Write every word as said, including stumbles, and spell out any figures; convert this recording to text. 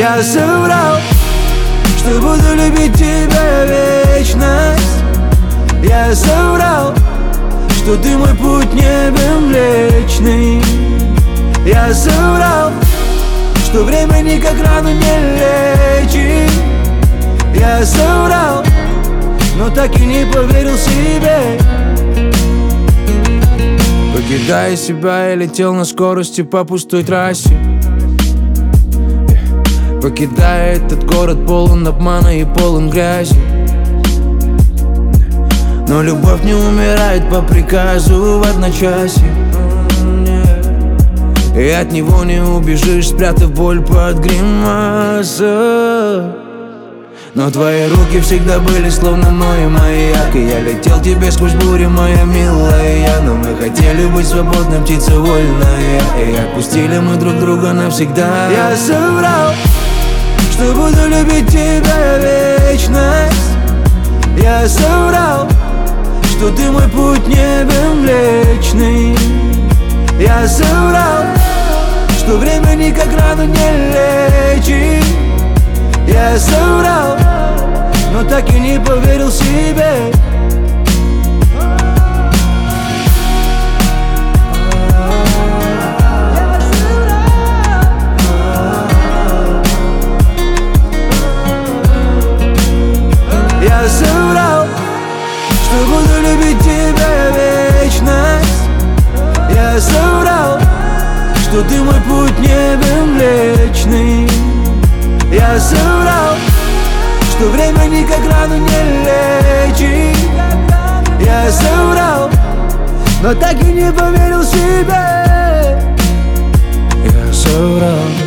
Я соврал, что буду любить тебя вечность. Я соврал, что ты мой путь не Млечный. Я соврал, что время никак рану не лечит. Я соврал, но так и не поверил себе. Покидая себя, я летел на скорости по пустой трассе, покидая этот город полон обмана и полон грязи. Но любовь не умирает по приказу в одночасье, и от него не убежишь, спрятав боль под гримасой. Но твои руки всегда были словно мой маяк, и я летел тебе сквозь бурю, моя милая. Но мы хотели быть свободной, птица вольная, и отпустили мы друг друга навсегда. Я соврал, что буду любить тебя вечность. Я соврал, что ты мой путь не Млечный. Я соврал, что время никак рану не лечит. Я соврал, но так и не поверил себе. Я соврал, что буду любить тебя вечность. Я соврал, что ты мой путь не Млечный. Я соврал, что время никак рану не лечит. Я соврал, но так и не поверил себе. Я соврал.